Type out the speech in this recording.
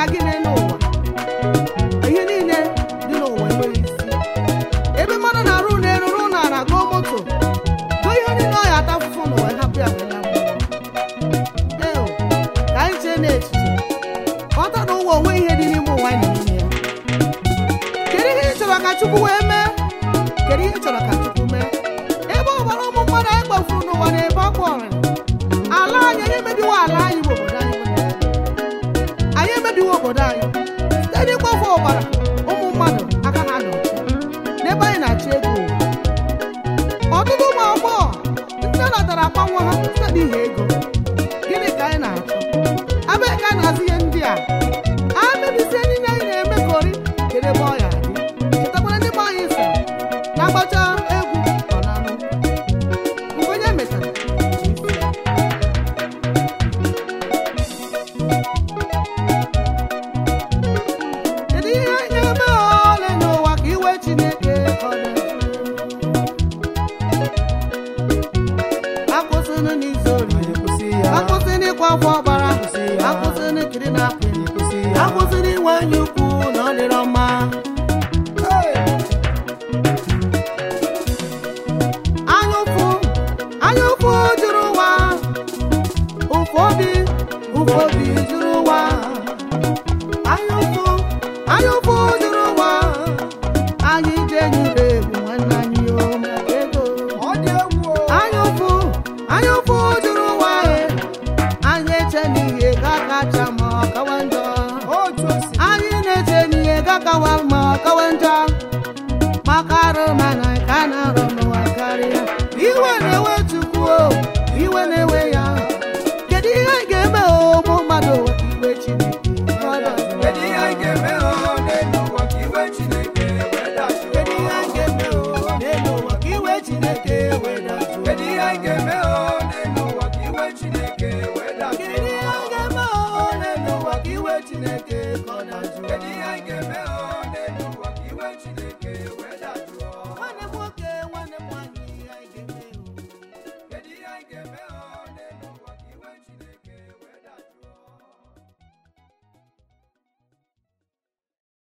gị n'ụwa. Ihe niile dị n'ụwa enweghị isi. Ebe mmadụ na-arụ n'elu rụ n'ala gụọ moto, gụọ ihe niile ọ ya ata afụfụ n'ụwa hapụ ya bụla mmụọ. Ka anyị chee n'echiche ọta na ụwa onwe ihe dị n'ime ụwa anyị nọ n'ime ya. Kedu ihe ị chọrọ ka Chukwu wee mee? Kedu ihe ị chọrọ ka Chukwu mee? Ebe ọ gbara ụmụ mmadụ anyị gbafuru n'ụwa na ebe ọkụ ọrịa, ala anyị emebiwo ala anyị bụ obodo anyị. Anyị emebiwo obodo anyị site n'ịgbafu ọbara ụmụ mmadụ aka ha nọ n'ebe anyị na-achọ ego. Ọtụtụ ụmụ agbọghọ ndị natara akpa nwa ha site n'ihi ego. Gịnị ka anyị na-achọ? Abịa ka a na-azụ ihe ndị a mebisie niile anyị na-eme ka ori. Kedu ebe ọ ya dị? Chetakwara ndị be anyị si na-agbacha egwu ọ na-anụ mgbe onye mechara. Kedu ihe anyị ga-eme ole n'ụwa ka iwe Chineke ọ akwụsịnụ n'izu ori, akwụsịnụ ịkwa afọ ọbara, akwụsịnụ ikiri na apị, akwụsịnụ inwe enyi ukwu na ọ dịrọ mma. Anya ụfụ juru ụwa, ụfụ obi juru ụwa. Anya ụfụ juru ụwa, anyị ije nyere egwu nwanne anyị maka ego. Anya ụfụ juru ụwa, anyị eche n'ihe ga-akacha ma ọ kawa njọ. Anyị na-eche n'ihe ga-akawa ma ọ kawa njọ, maka arụ mana ka na-arụ n'ụwa karịa. Iwe na-ewe Chukwu, iwe na-ewe ya. Kedu ihe anyị ga-eme ụmụ mmadụ iwe Chineke? Kedu ihe anyị ga-eme n'elu ụwa ka iwe Chineke wedajụ? Kedu ihe anyị ga-eme n'elu ụwa ka iwe Chineke wedajụ? Kedu ihe anyị ga-eme n'elu ụwa ka iwe Chineke wedajụ? Kedu ihe anyị ga-eme n'elu ụwa ka iwe Chineke wedajụ? Kedu ihe anyị ga-eme n'elu ụwa ka iwe Chineke